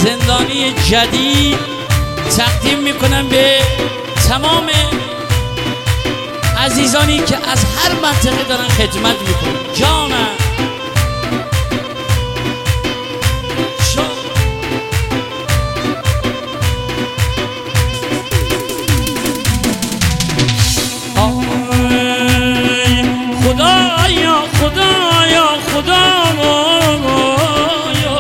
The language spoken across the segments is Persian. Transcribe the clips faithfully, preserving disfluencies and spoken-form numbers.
زندانی جدید تقدیم میکنم به تمام عزیزانی که از هر منطقه دارن خدمت میکنن. جانم خدایا خدایا خدایا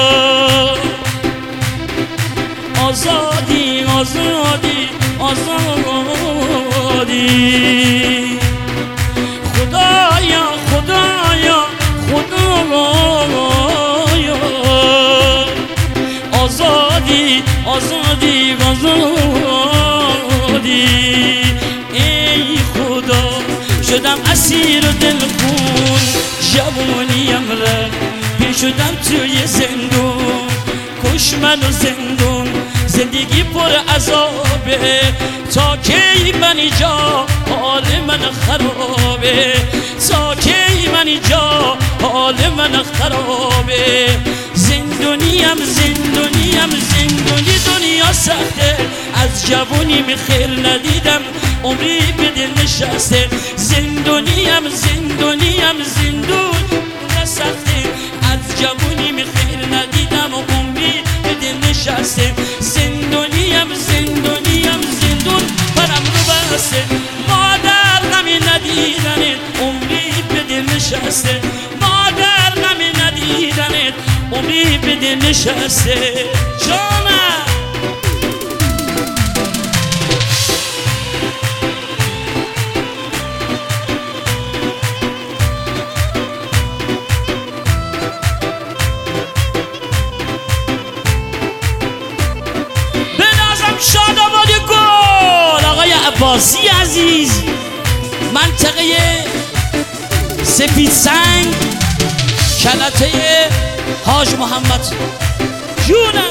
آزادی آزادی آزادی خدایا خدایا خدایا آزادی آزادی آزادی ای خدا شدم اسیر دلخون جوانیم را پیر شدم توی زندون کش منو زندون زندگی پر عذابه تا کی من اینجا حال من خرابه تا کی من اینجا حال من خرابه زندونیم زندونیم زندونی دنیا سخته از جوونیم خیر ندیدم عمری به دل نشسته زندونیم زندونیم زندون سخته از جوونیم خیر ندیدم عمری به دل نشسته زندونیم زندونیم زندون برم رو بسته مادر غمی ندیدنت عمری به دل نشسته مادر غمی ندیدنت عمری به دل نشسته جانم شاداباد گل آقای عباسی عزیز منطقه سپید سنگ کلته حاج محمد جونم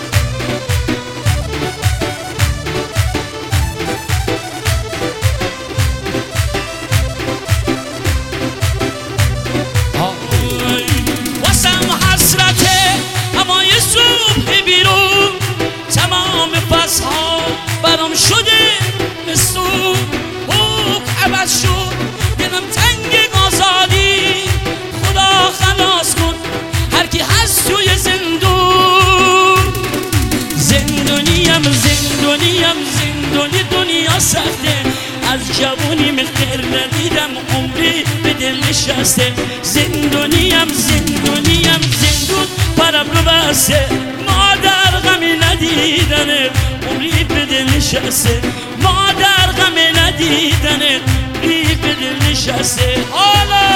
واسم حسرته اما یه صبح بیرون تمام فصلها برام شده مثل حق عوض شد دلم تنگ آزادی خدا خلاص کن هر کی هست توی زندون زندونیم زندونیم زندونی دنیا سخته از جوونیم خیر ندیدم عمری به دل نشسته زندونیم زندونیم زندون پرم رو بسته مادر غمی ندیدنه عمری به دل نشسته مادر غمی ندیدنه عمری به دل نشسته حالا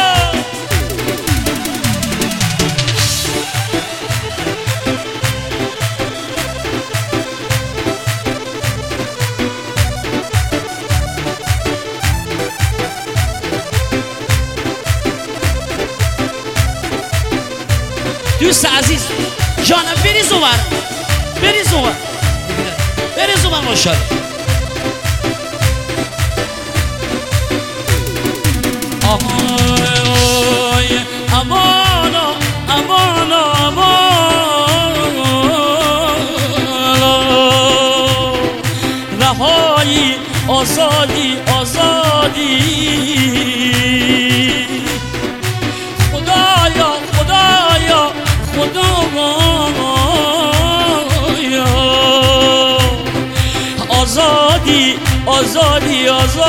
دوست عزیز جانم بریز اونور بریز اونور بریز اونور ماشاءالله آهای امانا امانا امانا رهایی آزادی آزادی خدایا خدایا خدایا آزادی آزادی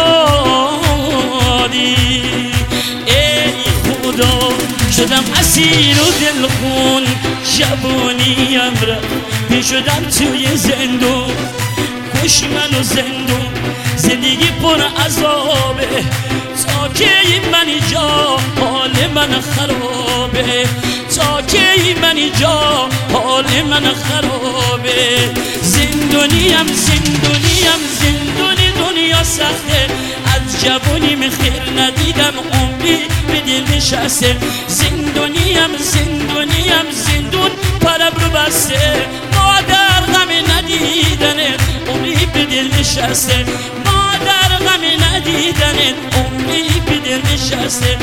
آزادی ای خدا شدم اسیر و دلخون جوانیم را پیر شدم توی زندون کش منو زندون زندگی پر عذابه تا کی من اینجا حال من خرابه تا کی من اینجا حال من خرابه زندونیم زندونیم زندونی دنیا سخته از جوونیم خیر ندیدم عمری به دل نشسته زندونیم زندونیم زندون پرم رو بسته مادر غمی ندیدنه عمری به دل نشسته مادر غمی ندیدنه عمری به دل نشسته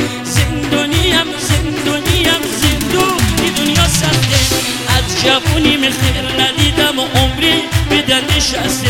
زندونیم زندونیم زندونی دنیا سخته از جوونیم خیر نشستی